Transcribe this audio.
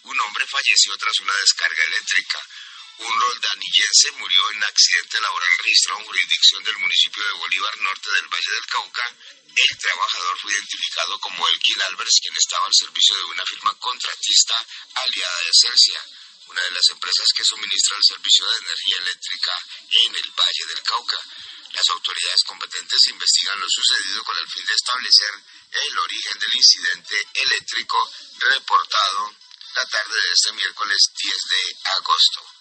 Un hombre falleció tras una descarga eléctrica. Un roldanillense murió en accidente laboral registrado en jurisdicción del municipio de Bolívar, norte del Valle del Cauca. El trabajador fue identificado como Elkin Albers, quien estaba al servicio de una firma contratista aliada de Celsia, una de las empresas que suministra el servicio de energía eléctrica en el Valle del Cauca. Las autoridades competentes investigan lo sucedido con el fin de establecer el origen del incidente eléctrico reportado la tarde de este miércoles 10 de agosto.